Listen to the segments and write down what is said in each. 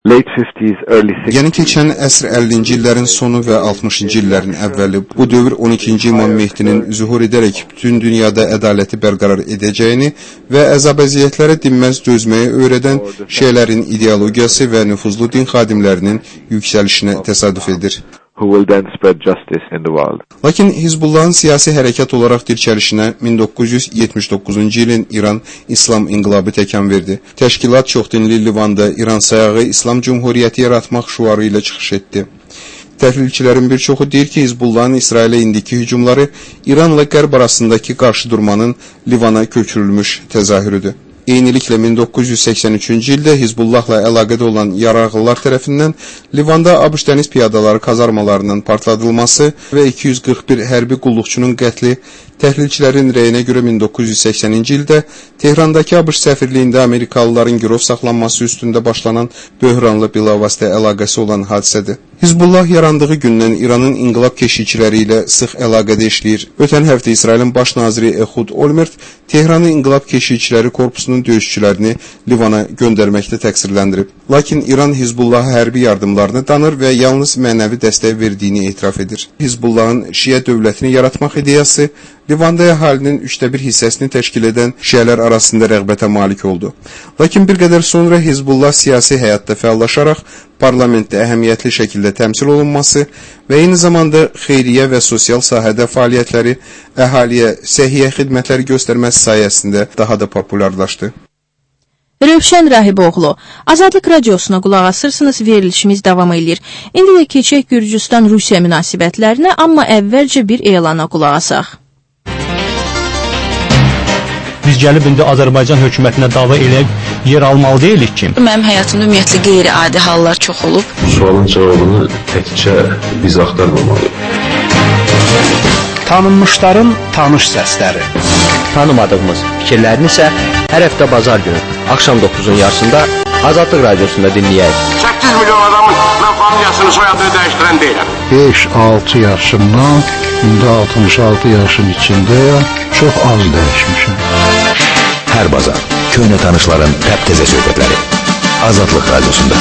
Yəni keçən əsr 50-ci illərin sonu və 60-cı illərin əvvəli bu dövr 12-ci İmam Mehdinin zuhur edərək bütün dünyada ədaləti bərqərar edəcəyini və əzab-əziyyətlərə dinməz dözməyi öyrədən şeylərin ideologiyası və nüfuzlu din xadimlərinin yüksəlişinə təsadüf edir. Lakin Hizbullahın siyasi hərəkat olaraq dirçəlişinə 1979-cu ilin İran İslam inqilabı təkan verdi. Təşkilat çoxdinli Livanda İran sayağı İslam Cumhuriyyəti yaratmaq şuarı ilə çıxış etdi. Təhlilçilərin bir çoxu deyir ki, Hizbullahın İsrailə indiki hücumları İranla Qərb arasındakı qarşıdurmanın Livana köçürülmüş təzahürüdür. Eyniliklə 1983-cü ildə Hizbullahla əlaqədə olan yarağlılar tərəfindən Livanda ABŞ dəniz piyadaları kazarmalarının partladılması və 241 hərbi qulluqçunun qətli təhlilçilərin rəyinə görə 1980-ci ildə Tehrandakı ABŞ səfirliyində Amerikalıların girov saxlanması üstündə başlanan böhranla bilavasitə əlaqəsi olan hadisədir. Hizbullah yarandığı gündən İranın inqilab keşikçiləri ilə sıx əlaqədə işləyir. Ötən həftə İsrailin baş naziri Ehud Olmert Tehranı inqilab keşikçiləri korpusunun döyüşçülərini Livana göndərməkdə təqsirləndirib. Lakin İran Hizbullaha hərbi yardımlarını danır və yalnız mənəvi dəstək verdiyini etiraf edir. Hizbullahın Şiə dövlətini yaratmaq ideyası Livanda əhalinin 1/3 hissəsini təşkil edən şiələr arasında rəğbətə malik oldu. Lakin bir qədər sonra Hizbullah siyasi həyatda fəallaşaraq parlamentdə əhəmiyyətli şəkildə təmsil olunması və eyni zamanda xeyriyyə və sosial sahədə fəaliyyətləri əhaliyə səhiyyə xidmətləri göstərməsi sayəsində daha da popularlaşdı. Rövşən Rahiboğlu, Azadlıq Radiosuna qulaq asırsınız, verilişimiz davam edir. İndi də keçək Gürcüstan-Rusiya münasibətlərinə, amma əvvəlcə bir elana qulaq asaq. Biz gəlib indi Azərbaycan hökumətinə dava eləyib yer almalı deyilik ki. Mənim həyatımda ümumiyyətlə qeyri-adi hallar çox olub. Sualın cavabını təkcə biz axtarmamalıyıq. Tanınmışların tanış səsləri. Tanımadığımız fikirlərini isə hər həftə bazar günü axşam 9-un yarısında Azadlıq Radiosunda dinləyək. 8 milyon adamın mən familiyasını, soyadını dəyişdirən deyiləm. 5-6 yaşımdan, indi 66 yaşın içindəyəm, çox az dəyişmişim. Hər bazar köhnə tanışların təptəzə söhbətləri Azadlıq Radiosunda.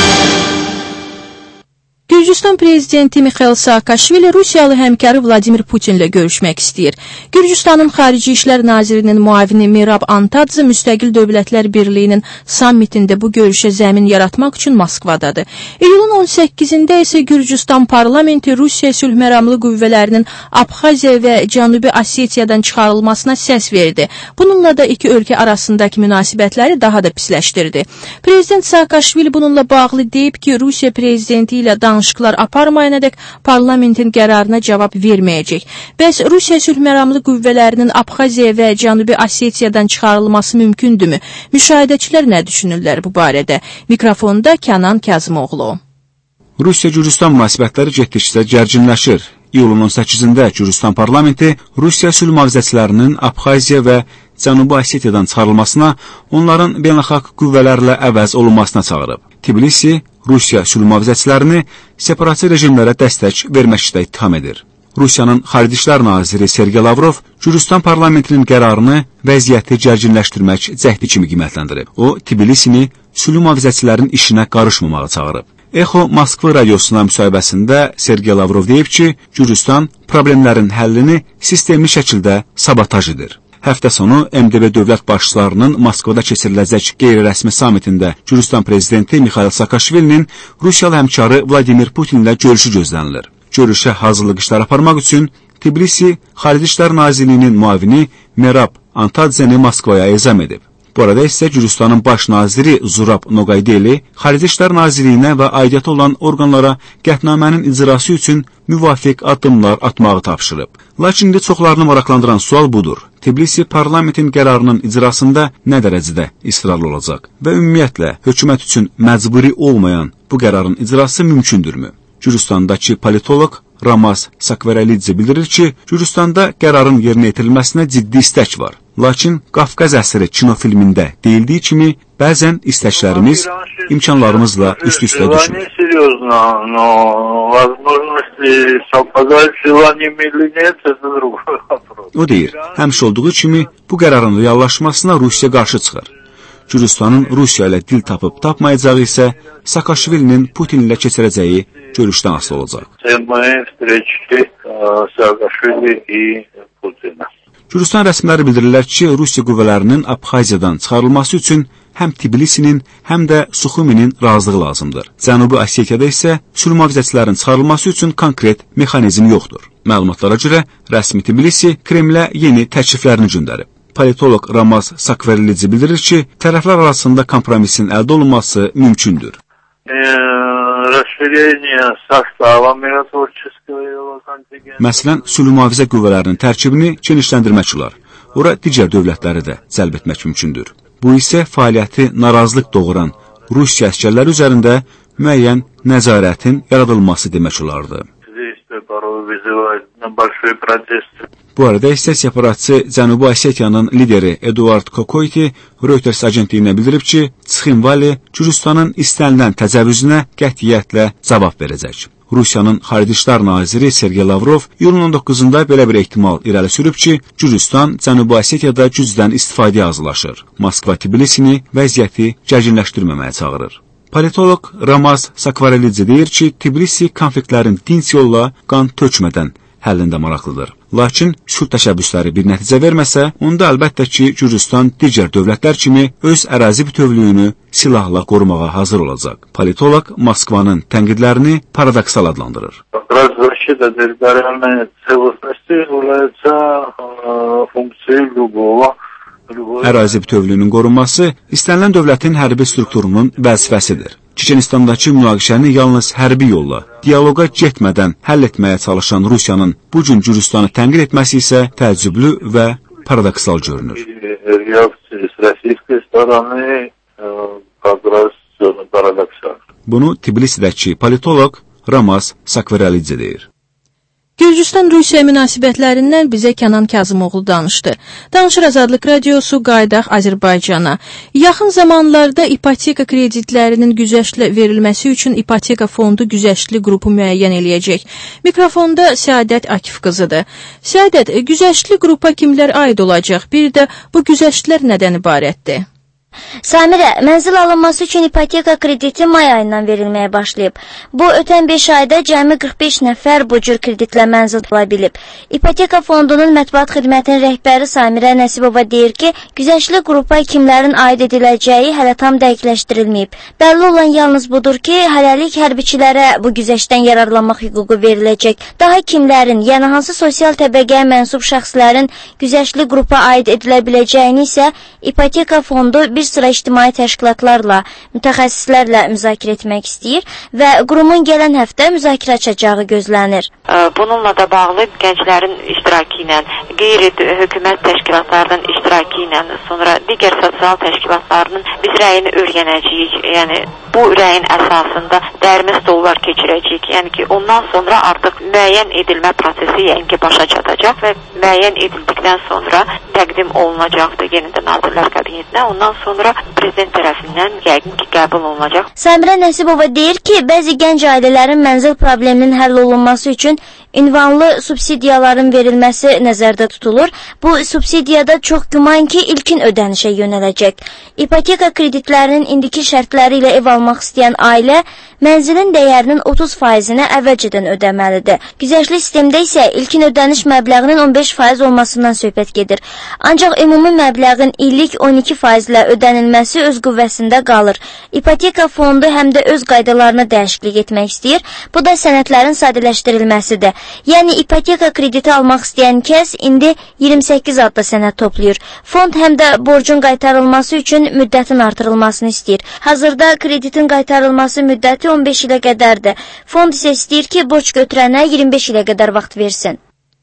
Gürcüstan prezidenti Mikhail Saakashvili Rusiyalı həmkarı Vladimir Putinlə görüşmək istəyir. Gürcüstanın Xarici İşlər Nazirinin müavini Mirab Antadze Müstəqil Dövlətlər Birliyinin sammitində bu görüşə zəmin yaratmaq üçün Moskvadadır. İyulun 18-də isə Gürcüstan parlamenti Rusiya sülhməramlı qüvvələrinin Abxaziya və Cənubi Osetiyadan çıxarılmasına səs verdi. Bununla da iki ölkə arasındakı münasibətləri daha da pisləşdirdi. Prezident Saakashvili bununla bağlı deyib ki, Rusiya prezidenti ilə danışıqlar aparmayanadək parlamentin qərarına cavab verməyəcək. Bəs Rusiya sülhməramlı qüvvələrinin Abxaziya və Cənubi Osetiyadan çıxarılması mümkündürmü? Müşahidəçilər nə düşünürlər bu barədə? Mikrofonda Kənan Kazımoğlu. Rusiya-Gürcüstan münasibətləri getdikcə gərginləşir. İyulun 18-də Gürcüstan parlamenti Rusiya sülh mühafizəçilərinin Abxaziya və Cənubi Osetiyadan çıxarılmasına, onların beynəlxalq qüvvələrlə əvəz olunmasına çağırıb. Tbilisi Rusiya sülh mühafizəçilərini separatçı rejimlərə dəstək verməkdə ittiham edir. Rusiyanın Xarici İşlər Naziri Sergey Lavrov Gürcüstan parlamentinin qərarını vəziyyəti gərginləşdirmək cəhdi kimi qiymətləndirib. O, Tbilisini sülh mühafizəçilərin işinə qarışmamağa çağırıb. Echo Moskva radiosuna müsahibəsində Sergey Lavrov deyib ki, Gürcüstan problemlərin həllini sistemli şəkildə sabotaj edir. Həftə sonu MDB dövlət başçılarının Moskvada keçiriləcək qeyri-rəsmi samitində Gürcüstan prezidenti Mikhail Saakashvilinin Rusiyalı həmkarı Vladimir Putinlə görüşü gözlənilir. Görüşə hazırlıq işləri aparmaq üçün Tbilisi Xarici İşlər Nazirliyinin müavini Mirab Antadzeni Moskvaya ezam edib. Bu arada isə Gürcüstanın baş naziri Zurab Noqaydeli Xarici İşlər Nazirliyinə və aidiyyatı olan orqanlara qətnamənin icrası üçün müvafiq addımlar atmağı tapşırıb. Lakin indi çoxlarını maraqlandıran sual budur. Tbilisi parlamentin qərarının icrasında nə dərəcədə israrlı olacaq və ümumiyyətlə hökumət üçün məcburi olmayan bu qərarın icrası mümkündürmü? Gürcüstandakı politoloq Ramaz Sakvarelidze bildirir ki, Gürcüstanda qərarın yerinə yetirilməsinə ciddi istək var. Lakin Qafqaz əsri kinofilmində deyildiyi kimi, bəzən istəklərimiz imkanlarımızla üst-üstə düşmür. O deyir, həmişə olduğu kimi bu qərarın reallaşmasına Rusiya qarşı çıxır. Gürcüstanın Rusiya ilə dil tapıb tapmayacağı isə Saakashvilinin Putin ilə keçirəcəyi görüşdən asılı olacaq. Gürcüstan rəsmiləri bildirirlər ki, Rusiya qüvvələrinin Abxaziyadan çıxarılması üçün həm Tbilisinin, həm də Suxuminin razılığı lazımdır. Cənubi Osetiyada isə sülh mühafizəçilərin çıxarılması üçün konkret mexanizm yoxdur. Məlumatlara görə rəsmi Tbilisi Kremlə yeni təkliflərini göndərib. Politolog Ramaz Sakvarelidze bildirir ki, tərəflər arasında kompromisin əldə olunması mümkündür. Məsələn, sülh mühafizə qüvvələrinin tərkibini genişləndirmək olar. Ora digər dövlətləri də cəlb etmək mümkündür. Bu isə fəaliyyəti narazılıq doğuran Rusiya əsgərləri üzərində müəyyən nəzarətin yaradılması demək olardı. Bu arada isə separatçı Cənubi Osetiyanın lideri Eduard Kokoyti Reuters agentliyinə bildirib ki, Tsikhinvali Gürcüstanın istənilən təcavüzünə qətiyyətlə cavab verəcək. Rusiyanın Xarici İşlər naziri Sergey Lavrov iyulun 19-da belə bir ehtimal irəli sürüb ki, Gürcüstan Cənubi Osetiyada gücdən istifadəyə hazırlaşır. Moskva Tbilisini vəziyyəti gərginləşdirməməyə çağırır. Politolog Ramaz Sakvarelidze deyir ki, Tbilisi konfliktlərin dinc yolla qan tökmədən həllində maraqlıdır. Lakin sülh təşəbbüsləri bir nəticə verməsə, onda əlbəttə ki, Gürcüstan digər dövlətlər kimi öz ərazi bütövlüyünü silahla qorumağa hazır olacaq. Politolog Moskvanın tənqidlərini paradoksal adlandırır. Ərazi bütövlüyünün qorunması istənilən dövlətin hərbi strukturunun vəzifəsidir. Çeçenistandakı münaqişəni yalnız hərbi yolla, diyaloqa getmədən həll etməyə çalışan Rusiyanın bu gün Gürcüstanı tənqid etməsi isə təəccüblü və paradoksal görünür. Bunu Tbilisidəki politolog Ramaz Sakvarelidze deyir. Gürcüstan-Rusiya münasibətlərindən bizə Kənan Kazımoğlu danışdı. Danışır Azadlıq Radiosu, qayıdaq Azərbaycana. Yaxın zamanlarda ipoteka kreditlərinin güzəştlə verilməsi üçün ipoteka fondu güzəştli qrupu müəyyən eləyəcək. Mikrofonda Səadət Akif qızıdır. Səadət, güzəştli qrupa kimlər aid olacaq? Bir də bu güzəştlər nədən ibarətdir? Samirə, mənzil alınması üçün ipoteka krediti may ayından verilməyə başlayıb. Bu, ötən 5 ayda cəmi 45 nəfər bu cür kreditlə mənzil ala bilib. İpoteka fondunun mətbuat xidmətinin rəhbəri Samirə Nəsibova deyir ki, güzəştli qrupa kimlərin aid ediləcəyi hələ tam dəqiqləşdirilməyib. Bəlli olan yalnız budur ki, hələlik hərbiçilərə bu güzəştdən yararlanmaq hüququ veriləcək. Daha kimlərin, yəni hansı sosial təbəqəyə mənsub şəxslərin güzəştli qrupa aid edilə biləcəyini isə ipoteka fondu bir sıra ictimai təşkilatlarla, mütəxəssislərlə müzakirə etmək istəyir və qurumun gələn həftə müzakirə açacağı gözlənir. Bununla da bağlı gənclərin iştirakı ilə, qeyri-hökumət təşkilatlarının iştirakı ilə, sonra digər sosial təşkilatlarının biz rəyini öyrənəcəyik. Yəni, bu rəyin əsasında dərmi stollar keçirəcəyik. Yəni ki, ondan sonra artıq müəyyən edilmə prosesi yəni başa çatacaq və müəyyən edildikdən sonra təqdim olunacaqdır yenidən Nazirlər Kabinetinə. Ondan sonra prezident tərəfindən yəqin ki, qəbul olunacaq. Samirə Nəsibova deyir ki, bəzi gənc ailələrin mənzil probleminin həll olunması üçün ünvanlı subsidiyaların verilməsi nəzərdə tutulur. Bu subsidiyada çox güman ki, ilkin ödənişə yönələcək. İpoteka kreditlərinin indiki şərtləri ilə ev almaq istəyən ailə mənzilin dəyərinin 30%-ni əvvəlcədən ödəməlidir. Güzəştli sistemdə isə ilkin ödəniş məbləğinin 15% olmasından söhbət gedir. Ancaq ümumi məbləğin illik 12% ilə ödənilməsi öz qüvvəsində qalır. İpoteka fondu həm də öz qaydalarına dəyişiklik etmək istəyir. Bu da sənədlərin sadələşdirilməsidir. Yəni, ipoteka krediti almaq istəyən kəs indi 28 adda sənəd toplayır. Fond həm də borcun qaytarılması üçün müddətin artırılmasını istəyir. Hazırda kreditin qaytarılması müddəti 15 ilə qədərdir. Fond isə istəyir ki, borc götürənə 25 ilə qədər vaxt versin.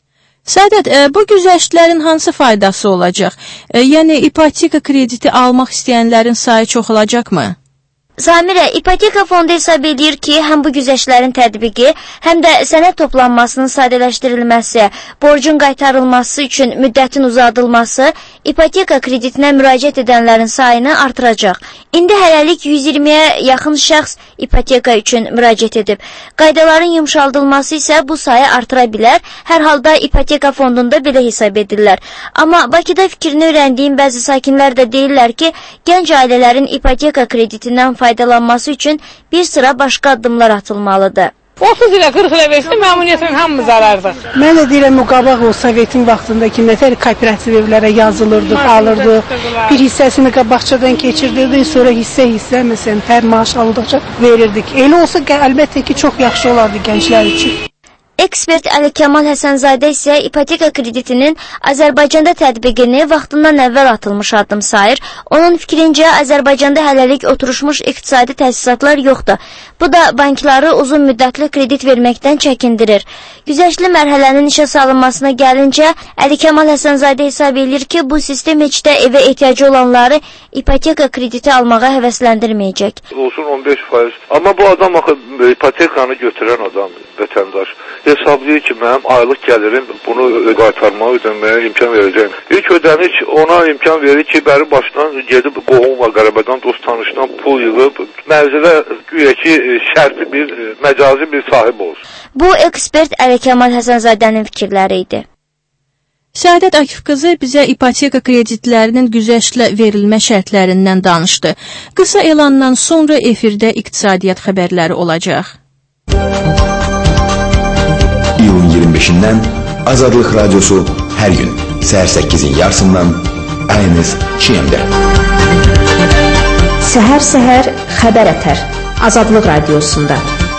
Səadət, bu güzəştlərin hansı faydası olacaq? Yəni, ipoteka krediti almaq istəyənlərin sayı çoxalacaqmı? Samirə, ipoteka fondu hesab edir ki, həm bu güzəştlərin tətbiqi, həm də sənəd toplanmasının sadələşdirilməsi, borcun qaytarılması üçün müddətin uzadılması ipoteka kreditinə müraciət edənlərin sayını artıracaq. İndi hələlik 120-yə yaxın şəxs ipoteka üçün müraciət edib. Qaydaların yumşaldılması isə bu sayı artıra bilər. Hər halda ipoteka fondunda belə hesab edirlər. Amma Bakıda fikrini öyrəndiyim bəzi sakinlər də deyirlər ki, gənc ailələrin ipoteka kreditindən faydalanması üçün bir sıra başqa addımlar atılmalıdır. 30 ilə 40 ilə versin, məmuriyyətin hamımız zarardıq. Mən də deyirəm, o qabaq o Sovetin vaxtında ki, nətər kooperativ evlərə yazılırdıq, alırdıq. Bir hissəsini qabaqçadan keçirdirdik, sonra hissə məsələn, hər maaş aldıqca verirdik. Elə olsa, əlbəttə ki, çox yaxşı olardı gənclər üçün. Ekspert Əli Kəmal Həsənzadə isə ipoteka kreditinin Azərbaycanda tətbiqini vaxtından əvvəl atılmış addım sayır. Onun fikrincə, Azərbaycanda hələlik oturuşmuş iqtisadi təsisatlar yoxdur. Bu da bankları uzun müddətli kredit verməkdən çəkindirir. Güzəştli mərhələnin işə salınmasına gəlincə, Əli Kəmal Həsənzadə hesab edir ki, bu sistem heç də evə ehtiyacı olanları ipoteka krediti almağa həvəsləndirməyəcək. Olsun 15%. Amma bu adam ipotekanı götürən adam, vətəndaş. Hesablayır ki, mənim aylıq gəlirim bunu qaytarmağa ödənməyə imkan verəcəyim. İlk ödəniş ona imkan verir ki, bəri başdan gedib qohum və qələbədən, dost tanışdan pul yığıb, mərzidə güya ki, şərti bir, məcazi bir sahib olsun. Bu, ekspert Əli Kəmal Həsənzadənin fikirləri idi. Səadət Akif qızı bizə ipoteka kreditlərinin güzəştlə verilmə şərtlərindən danışdı. Qısa elandan sonra efirdə iqtisadiyyat xəbərləri olacaq. İyulun 25-dən Azadlıq Radyosu hər gün səhər 8-in yarısından ayınız Çiyemdə. Səhər xəbər ətər Azadlıq Radiosunda.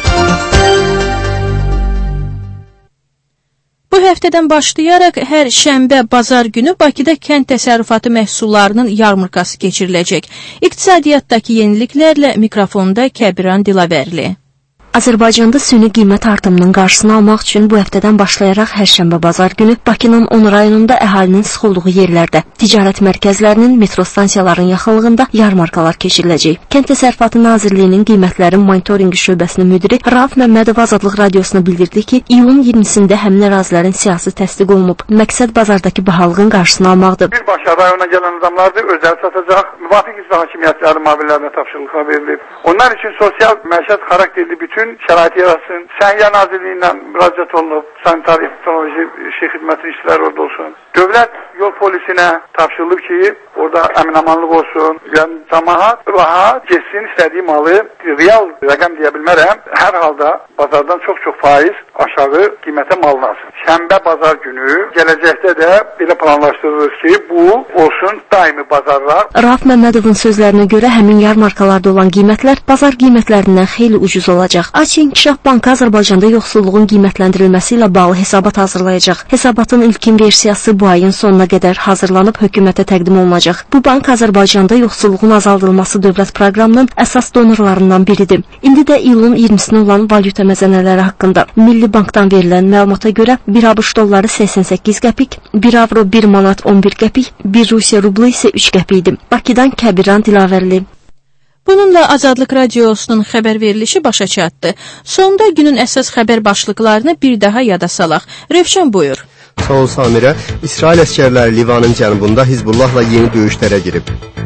Bu həftədən başlayaraq hər şənbə, bazar günü Bakıda kənd təsərrüfatı məhsullarının yarmarkası keçiriləcək. İqtisadiyyatdakı yeniliklərlə mikrofonda Kəbiran Dilavərli. Azərbaycanda süni qiymət artımının qarşısını almaq üçün bu həftədən başlayaraq hər şənbə bazar günü Bakının 10 rayonunda əhalinin sıx olduğu yerlərdə, ticarət mərkəzlərinin, metro stansiyaların yaxınlığında yarmarkalar keçiriləcək. Kənd Təsərrüfatı Nazirliyinin qiymətlərin monitorinqi şöbəsinin müdiri Rauf Məmmədov Azadlıq Radiosuna bildirdi ki, iyulun 20-sində həmin ərazilərin siyasi təsdiq olunub. Məqsəd bazardakı bahalığın qarşısını almaqdır. Birbaşa rayona gələn adamlardır, özəl satacaq, müvafiq icra hakimiyyətləri mavillərinə tapşırılıqlar verilib. Onlar üçün sosial məişət xarakterli bütün şərait yaratsın. Səhiyyə Nazirliyindən müraciət olunub, sanitar epidemioloji xidmətin işçiləri orada olsun. Dövlət yol polisinə tapşırılıb ki, orada əminamanlıq olsun. Yəni, cəmaət rahat geçsin, istədiyi malı, real rəqəm deyə bilmərəm, hər halda bazardan çox faiz aşağı qiymətə malını alsın. Şənbə bazar günü gələcəkdə də belə planlaşdırılır ki, bu olsun daimi bazarlar. Rauf Məmmədovun sözlərinə görə həmin yarmarkalarda olan qiymətlər bazar qiymətlərindən xeyli ucuz olacaq. Açı İnkişaf Bankı Azərbaycanda yoxsulluğun qiymətləndirilməsi ilə bağlı hesabat hazırlayacaq. Hesabatın ilkin versiyası bu ayın sonuna qədər hazırlanıb hökumətə təqdim olunacaq. Bu bank Azərbaycanda yoxsulluğun azaldılması dövlət proqramının əsas donorlarından biridir. İndi də iyulun 20-sinə olan valyuta məzənələri haqqında Milli Bankdan verilən məlumata görə 1 ABŞ dolları 88 qəpik, 1 avro 1 manat 11 qəpik, 1 Rusiya rublu isə 3 qəpikdir. Bakıdan Kəbiran Dilavərli. Bununla Azadlıq Radiosunun xəbər verilişi başa çatdı. Sonda günün əsas xəbər başlıqlarını bir daha yada salaq. Rövşən buyur. Sağ ol Samirə. İsrail əskərləri Livanın cənubunda Hizbullahla yeni döyüşlərə girib.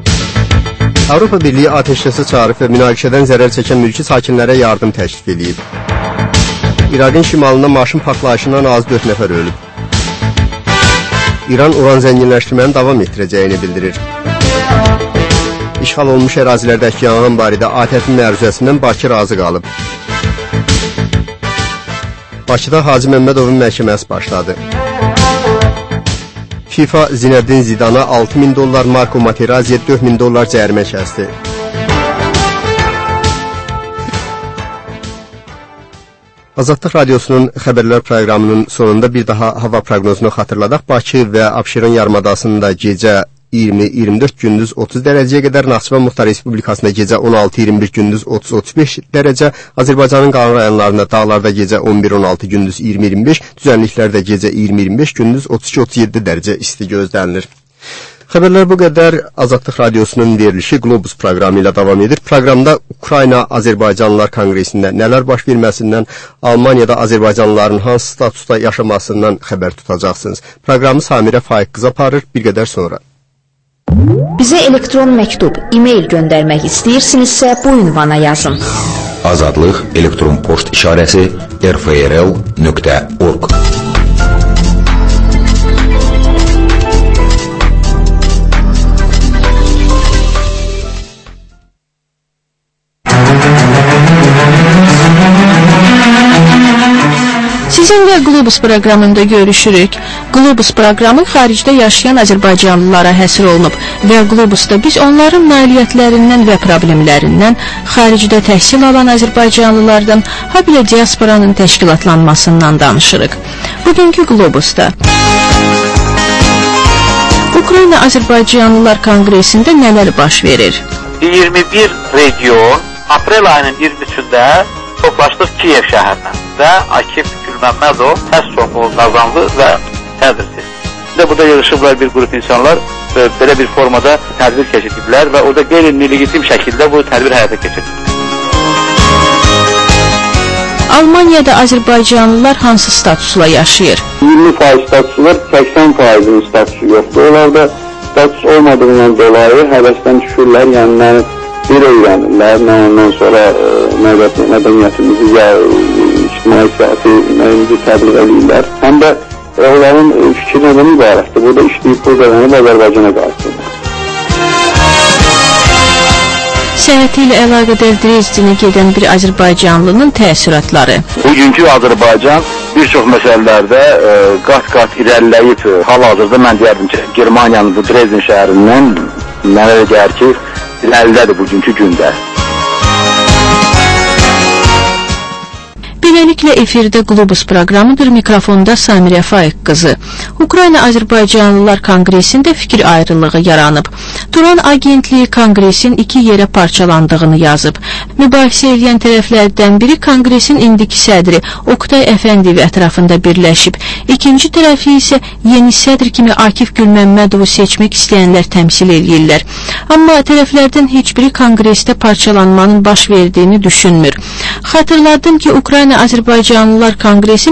Avropa Birliyi atəşkəsi çağırıb və münaqişədən zərər çəkən mülki sakinlərə yardım təklif edib. İraqın şimalında maşın partlayışından az 4 nəfər ölüb. İran uran zənginləşdirməni davam etdirəcəyini bildirir. İşğal olmuş ərazilərdəki yanğın barədə ATƏT-in məruzəsindən Bakı razı qalıb. Bakıda Hacı Məmmədovun məhkəməsi başladı. FIFA Zinəddin Zidana $6.000, Marko Materazziyə $4.000 cərimə kəsdi. Azadlıq Radiosunun xəbərlər proqramının sonunda bir daha hava proqnozunu xatırladaq. Bakı və Abşeron yarımadasında gecə 20-24 gündüz 30 dərəcəyə qədər, Naxçıvan Muxtar Respublikasında gecə 16-21 gündüz 30-35 dərəcə, Azərbaycanın qalan rayonlarında dağlarda gecə 11-16 gündüz 20-25, düzənliklərdə gecə 20-25 gündüz 32-37 dərəcə isti gözlənilir. Xəbərlər bu qədər. Azadlıq Radiosunun verilişi Globus proqramı ilə davam edir. Proqramda Ukrayna Azərbaycanlılar Konqresində nələr baş verməsindən, Almaniyada Azərbaycanlıların hansı statusda yaşamasından xəbər tutacaqsınız. Proqramı Samirə Faiq qız aparır bir qədər sonra. Bizə elektron məktub, e-mail göndərmək istəyirsinizsə bu ünvana yazın. Azadlıq elektron poçt işarəsi rfrl.org. Sizinlə Globus proqramında görüşürük. Globus proqramı xaricdə yaşayan Azərbaycanlılara həsr olunub və Globusda biz onların nailiyyətlərindən və problemlərindən, xaricdə təhsil alan Azərbaycanlılardan, habelə diasporanın təşkilatlanmasından danışırıq. Bugünkü Globusda Ukrayna Azərbaycanlılar Konqresində nələr baş verir? 21 region aprel ayının 23-də toplaşdıq Kiyev şəhərinə və Akif Gülməmmədov səs çoxluğu qazandı və sədr seçildi. Burada yığışıblar bir qrup insanlar və belə bir formada tədbir keçirdilər və orada qeyri-legitim şəkildə bu tədbir həyata keçirildi. Almaniyada Azərbaycanlılar hansı statusla yaşayır? 20% statusu var, 80%'in statusu yoxdur. Onlarda status olmadığından dolayı həvəsdən düşürlər, yəni bir öyrənirlər, ondan sonra mədəniyyətimizi ya ictimai siyasi təbliğ edirlər. Həm də onların fikri nədən ibarətdir? Burada işləyib buradanıb Azərbaycana qayıtırlar. Səyahəti ilə əlaqədar Dresdenə gedən bir Azərbaycanlının təəssüratları. Bugünkü Azərbaycan bir çox məsələlərdə qat-qat irəliləyib. Hal-hazırda mən deyərdim ki, Germaniyanın bu Dresden şəhərindən mənə gəlir ki, irəlidədir bugünkü gündə. Beləliklə efirdə Globus proqramıdır. Mikrofonda Samirə Faiq qızı. Ukrayna Azərbaycanlılar Konqresində fikir ayrılığı yaranıb. Turan agentliyi Konqresin iki yerə parçalandığını yazıb. Mübahisə edən tərəflərdən biri Konqresin indiki sədri Oktay Əfəndiyev ətrafında birləşib. İkinci tərəfi isə yeni sədr kimi Akif Gülməmmədovu seçmək istəyənlər təmsil edirlər. Amma tərəflərdən heç biri Konqresdə parçalanmanın baş verdiyini düşünmür. Xatırladım ki, Ukrayna Azərbaycanlılar Konqresi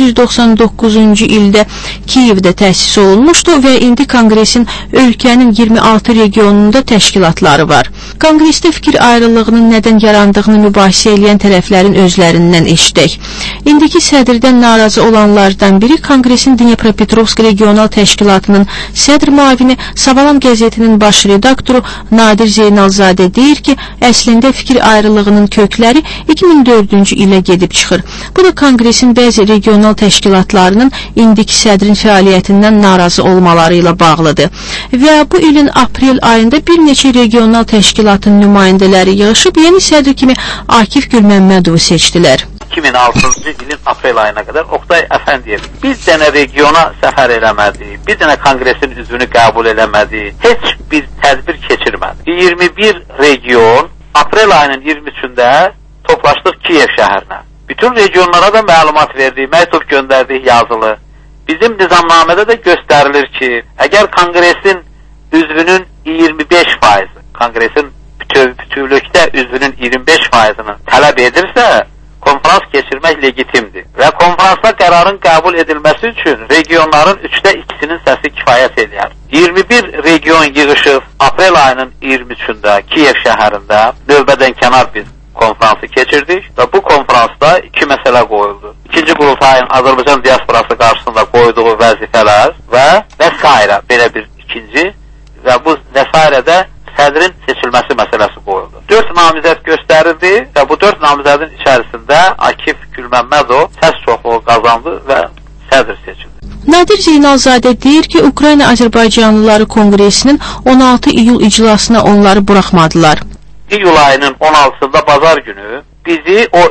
1999-cu ildə Kiyevdə təsis olunmuşdu və indi Konqresin ölkənin 26 regionunda təşkilatları var. Konqresdə fikir ayrılığının nədən yarandığını mübahisə edən tərəflərin özlərindən eşidək. İndiki sədrdən narazı olanlardan biri Konqresin Dnepropetrovsk regional təşkilatının sədr müavini, Savalan qəzetinin baş redaktoru Nadir Zeynalzadə deyir ki, əslində fikir ayrılığının kökləri 2004-cü ilə gedib çıxır. Bu da Konqresin bəzi regional təşkilatlarının indiki sədrin fəaliyyətindən narazı olmaları ilə bağlıdır. Və bu ilin aprel ayında bir neçə regional təşkilatın nümayəndələri yığışıb yeni sədr kimi Akif Gülməmmədovu seçdilər. 2006-cı ilin aprel ayına qədər Oktay Əfəndiyev bir dənə regiona səfər eləmədi, bir dənə Konqresin üzvünü qəbul eləmədi, heç bir tədbir keçirmədi. 21 region aprel ayının 23-də toplaşdıq Kiyev şəhərinə. Bütün regionlara da məlumat verdik, məktub göndərdik yazılı. Bizim nizamnamədə də göstərilir ki, əgər Konqresin üzvünün 25%, Konqresin bütövlükdə üzvünün 25%-ni tələb edirsə, konferans keçirmək legitimdir. Və konferansda qərarın qəbul edilməsi üçün regionların 2/3-nin səsi kifayət edir. 21 region yığışıb aprel ayının 23-də Kiyev şəhərində növbədən kənar biz konferansı keçirdik və bu konferansda iki məsələ qoyuldu. İkinci qurultayın Azərbaycan diasporası qarşısında qoyduğu vəzifələr və s. belə bir ikinci və bu vəsairədə sədrin seçilməsi məsələsi qoyuldu. 4 namizəd göstərildi və bu 4 namizədin içərisində Akif Gülməmmədov səs çoxluğu qazandı və sədr seçildi. Nadir Zeynalzadə deyir ki, Ukrayna Azərbaycanlıları Konqresinin 16 iyul iclasına onları buraxmadılar. İyul ayının 16-sında bazar günü bizi o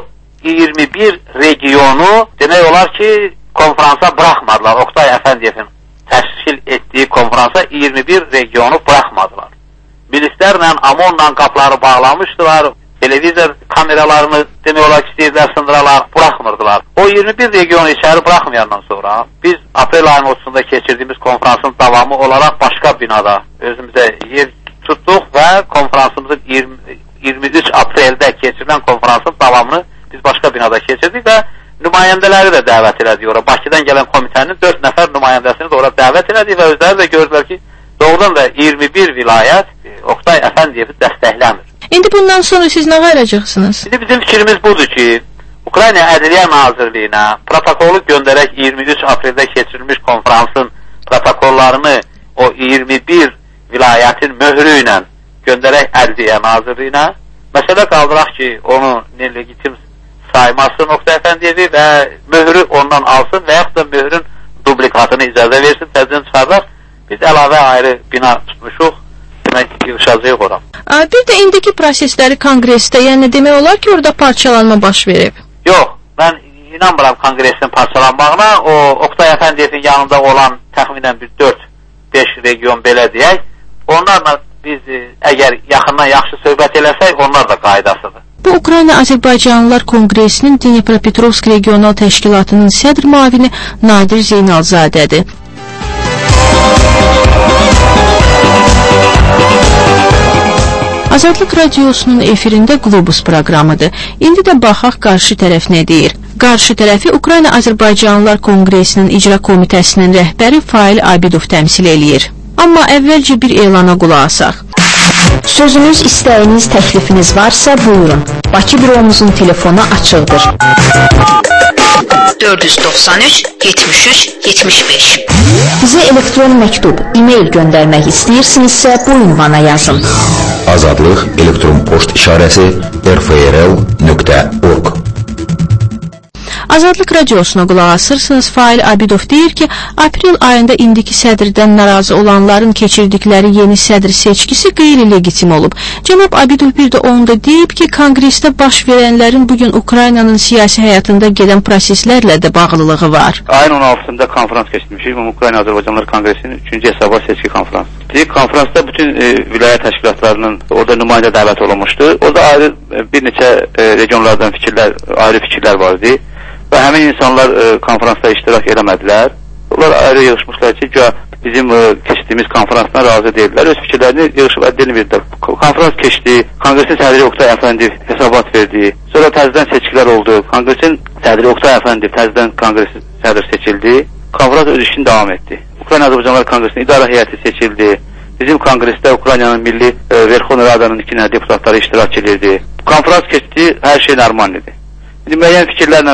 21 regionu demək olar ki konferansa bırakmadılar. Oktay Əfəndiyevin təşkil etdiyi konferansa 21 regionu bırakmadılar. Milislərlə, amonla qapıları bağlamışdılar. Televizor kameralarını demək olar ki istəyirlər sındıralar, bırakmırdılar. O 21 regionu içəri bırakmayandan sonra biz aprel ayının 30'da keçirdiyimiz konferansın davamı olaraq başqa binada özümüzə yer tutduq və konferansımızın 23 apreldə keçirilən konferansın davamını biz başqa binada keçirdik və nümayəndələri də dəvət elədik ora. Bakıdan gələn komitənin 4 nəfər nümayəndəsini də ora dəvət elədik və özləri də gördülər ki, doğrudan da 21 vilayət Oqtay Əfəndiyevi dəstəkləmir. İndi bundan sonra siz nə qayıracaqsınız? İndi bizim fikrimiz budur ki, Ukrayna Ədliyyə Nazirliyinə protokolu göndərək 23 apreldə keçirilmiş konferansın protokollarını o 21 vilayətin möhrü ilə göndərək Ədliyyə Nazirliyinə. Məsələ qaldıraq ki, onu legitim saymasın Oqtay Əfəndiyevi və möhrü ondan alsın və yaxud da möhrün duplikatını icazə versin, təzdən çıxarlar. Biz əlavə ayrı bina tutmuşuq, demək yığışacaq ora. Bir də indiki prosesləri konqresdə, yəni demək olar ki, orada parçalanma baş verib. Yox, mən inanmıram konqresin parçalanmağına. O Oqtay Əfəndiyevin yanında olan təxminən bir 4-5 region belə deyək, onlarla biz əgər yaxından yaxşı söhbət eləsək, onlar da qaydasıdır. Bu Ukrayna Azərbaycanlılar Konqresinin Dnepropetrovsk Regional Təşkilatının sədr müavini Nadir Zeynalzadədir. Azadlıq Radiosunun efirində Globus proqramıdır. İndi də baxaq qarşı tərəf nə deyir. Qarşı tərəfi Ukrayna Azərbaycanlılar Konqresinin İcra Komitəsinin rəhbəri Fail Abidov təmsil eləyir. Amma əvvəlcə bir elana qulaq asaq. Sözünüz, istəyiniz, təklifiniz varsa buyurun. Bakı büromuzun telefonu açıqdır. 493 73 75. Bizə elektron məktub, e-mail göndərmək istəyirsinizsə bu ünvana yazın. Azadlıq elektron poçt işarəsi rfrl.org. Azadlıq Radiosuna qulaq asırsınız. Fail Abidov deyir ki, aprel ayında indiki sədrdən narazı olanların keçirdikləri yeni sədr seçkisi qeyri-legitim olub. Cənab Abidov bir də onda deyib ki, konqresdə baş verənlərin bugün Ukraynanın siyasi həyatında gedən proseslərlə də bağlılığı var. Ayın 16-sında konferans keçirmişik. Ukrayna Azərbaycanlılar Konqresinin 3-cü hesabat seçki konferansı. Konferansda bütün vilayət təşkilatlarının orada nümayəndə dəvət olunmuşdu. Orada ayrı bir neçə regionlardan ayrı fikirlər vardı. Və həmin insanlar konferansda iştirak eləmədilər. Onlar ayrı yığışmışlar ki, bizim keçdiyimiz konferansdan razı deyildilər. Öz fikirlərini yığışıb ədlini verdilər. Konferans keçdi, Konqresin sədri Oqtay Əfəndiyev hesabat verdi. Sonra təzədən seçkilər oldu. Konqresin sədri Oqtay Əfəndiyev təzədən Konqresin sədr seçildi. Konferans öz işini davam etdi. Ukrayna Azərbaycanlılar Konqresinin idarə heyəti seçildi. Bizim Konqresdə Ukraynanın Milli Verxovna Radanın 2 nəfər deputatları iştirak edirdi. Konferans keçdi, hər şey normal idi. Müəyyən fikirlərlə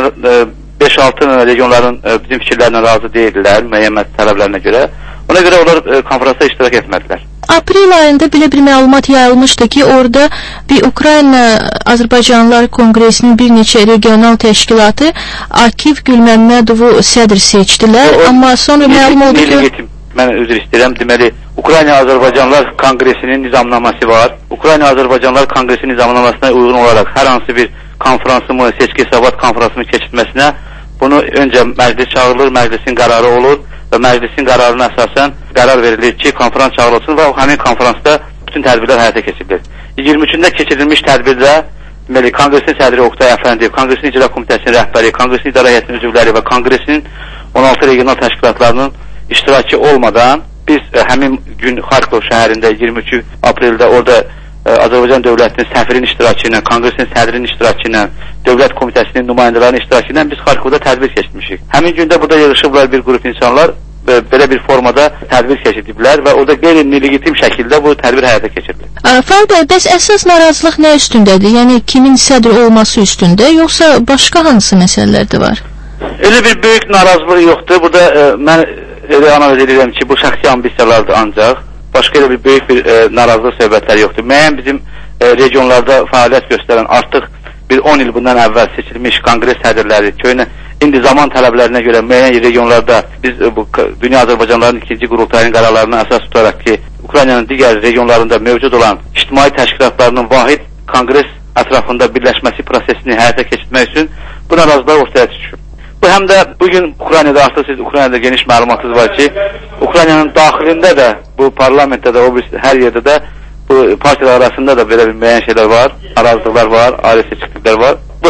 5-6 regionların bizim fikirlərlə razı deyildilər, müəyyən tələblərinə görə. Ona görə onlar konferansda iştirak etmədilər. Aprel ayında belə bir məlumat yayılmışdı ki, orada bir Ukrayna Azərbaycanlılar Konqresinin bir neçə regional təşkilatı Akif Gülməmmədovu sədr seçdilər, amma sonra məlum oldu ki... Mən üzr istəyirəm, deməli, Ukrayna Azərbaycanlılar Konqresinin nizamnaməsi var. Ukrayna Azərbaycanlılar Konqresinin nizamnamasına uyğun olaraq hər hansı bir konferansımı, seçki hesabat konferansımı keçirməsinə bunu öncə məclis çağırılır, məclisin qərarı olur və məclisin qərarına əsasən qərar verilir ki, konferans çağırılsın və həmin konferansda bütün tədbirlər həyata keçirilir. 23-də keçirilmiş tədbirdə deməli, Konqresin sədri Oqtay Əfəndiyev, Konqresin İcra Komitəsinin rəhbəri, Konqresin İdarə Heyətinin üzvləri və Konqresin 16 regional təşkilatlarının iştirakı olmadan biz həmin gün Xarkov şəhərində 23 apreldə orada Azərbaycan dövlətinin səfirin iştirakı ilə, Konqresin sədrinin iştirakı ilə, dövlət komitəsinin nümayəndələrinin iştirakı ilə biz Xarkovda tədbir keçirmişik. Həmin gündə burada yığışıblar bir qrup insanlar belə bir formada tədbir keçirdiblər və orada qeyri-legitim şəkildə bu tədbir həyata keçirilir. Fəal bəy, bəs əsas narazılıq nə üstündədir? Yəni kimin sədr olması üstündə, yoxsa başqa hansı məsələlər də var? Elə bir böyük narazılıq yoxdur. Burada mən elə analiz edirəm ki, bu şəxsi ambisiyalardır ancaq. Başqa elə bir böyük bir narazılıq söhbətləri yoxdur. Müəyyən bizim regionlarda fəaliyyət göstərən artıq bir 10 il bundan əvvəl seçilmiş konqres sədrləri, köynə indi zaman tələblərinə görə müəyyən regionlarda biz bu Dünya Azərbaycanlıların 2-ci qurultayının qərarlarına əsas tutaraq ki, Ukraynanın digər regionlarında mövcud olan ictimai təşkilatlarının vahid konqres ətrafında birləşməsi prosesini həyata keçirmək üçün bu narazılıqlar ortaya düşür. Bu həm də bugün Ukraynada artıq siz Ukraynada geniş məlumatınız var ki, Ukraynanın daxilində də, bu parlamentdə də, hər yerdə də bu partiyalar arasında da belə bir müəyyən şeylər var, narazılıqlar var, ayrı seçkiliklər var. Bu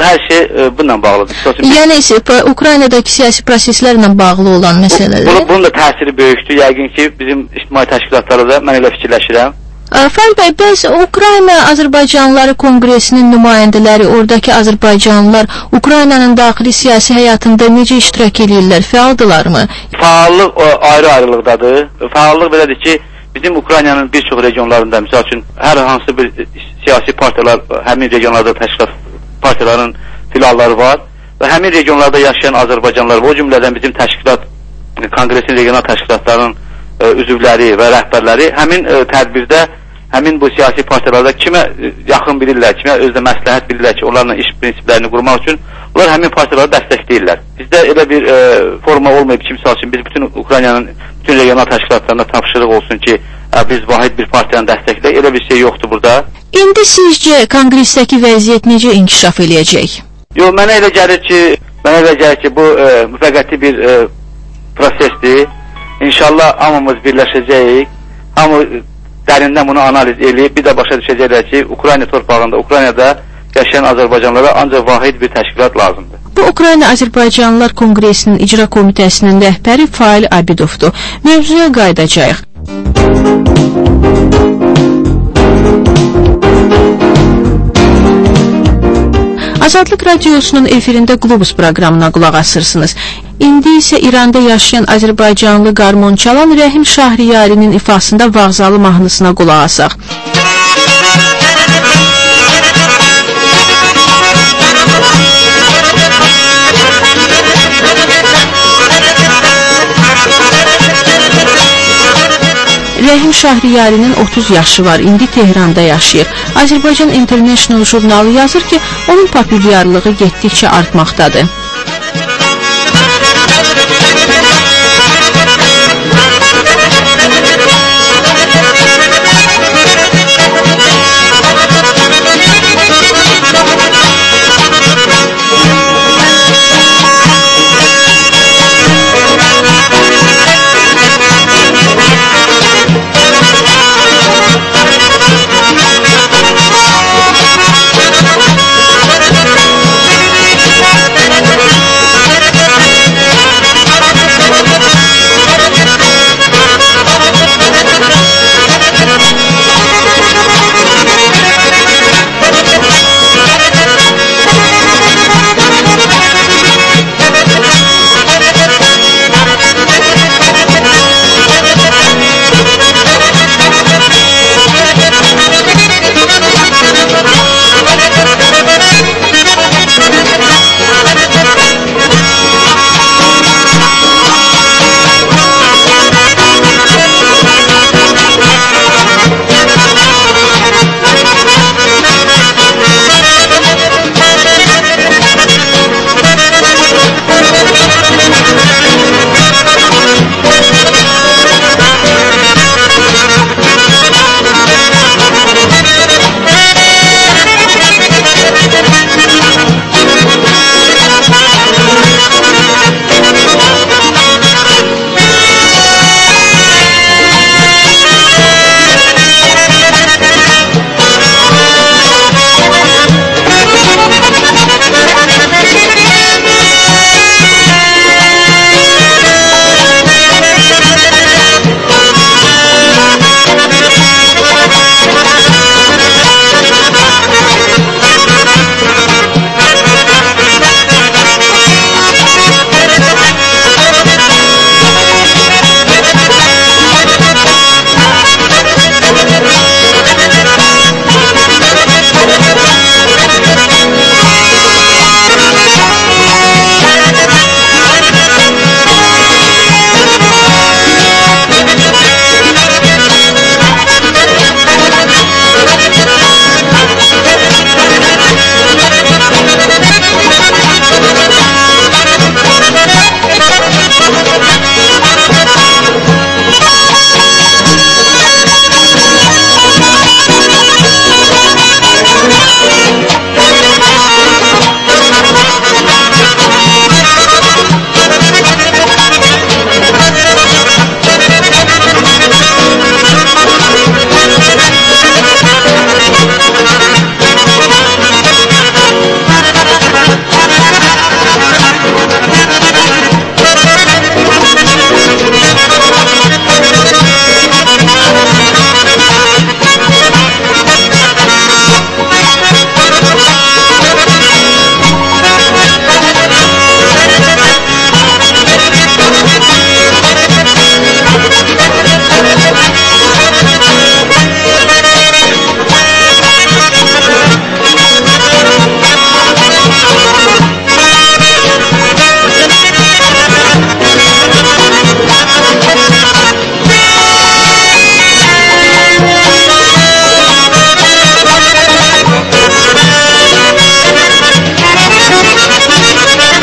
hər şey bununla bağlıdır. Yəni Ukraynadakı siyasi proseslərlə bağlı olan məsələlər. Bunun da təsiri böyükdür. Yəqin ki, bizim ictimai təşkilatlarda da mən elə fikirləşirəm. Fərid bəy, bəs Ukrayna Azərbaycanlıları Konqresinin nümayəndələri, oradakı Azərbaycanlılar Ukraynanın daxili siyasi həyatında necə iştirak edirlər? Fəaldırlarmı? Fəallıq ayrı-ayrılıqdadır. Fəallıq belədir ki, bizim Ukraynanın bir çox regionlarında, misal üçün, hər hansı bir siyasi partiyalar, həmin regionlarda təşkilat partiyaların filalları var və həmin regionlarda yaşayan Azərbaycanlılar, o cümlədən bizim təşkilat, Konqresin regional təşkilatlarının üzvləri və rəhbərləri həmin tədbirdə, həmin bu siyasi partiyalarda kimə yaxın bilirlər, kimə özdə məsləhət bilirlər ki, onlarla iş prinsiplərini qurmaq üçün, onlar həmin partiyaları dəstəkləyirlər. Bizdə elə bir forma olmayıb ki, misal üçün, biz bütün Ukraynanın bütün regional təşkilatlarına tapşırıq olsun ki, biz vahid bir partiyanı dəstəkləyək, elə bir şey yoxdur burada. İndi sizcə Konqresdəki vəziyyət necə inkişaf eləyəcək? Yox, mənə elə gəlir ki, bu müvəqqəti bir prosesdir. İnşallah hamımız birləşəcəyik, hamı dərindən bunu analiz eləyib, bir də başa düşəcəklər ki, Ukrayna torpağında, Ukraynada yaşayan Azərbaycanlara ancaq vahid bir təşkilat lazımdır. Bu Ukrayna Azərbaycanlılar Konqresinin İcra Komitəsinin rəhbəri Fail Abidovdur. Mövzuya qayıdacağıq. Azadlıq Radiosunun efirində Globus proqramına qulaq asırsınız. İndi isə İranda yaşayan Azərbaycanlı qarmon çalan Rəhim Şahriyarinin ifasında Vağzalı mahnısına qulaq asaq. Rəhim Şahriyarinin 30 yaşı var, indi Tehranda yaşayır. Azərbaycan International jurnalı yazır ki, onun populyarlığı getdikcə artmaqdadır.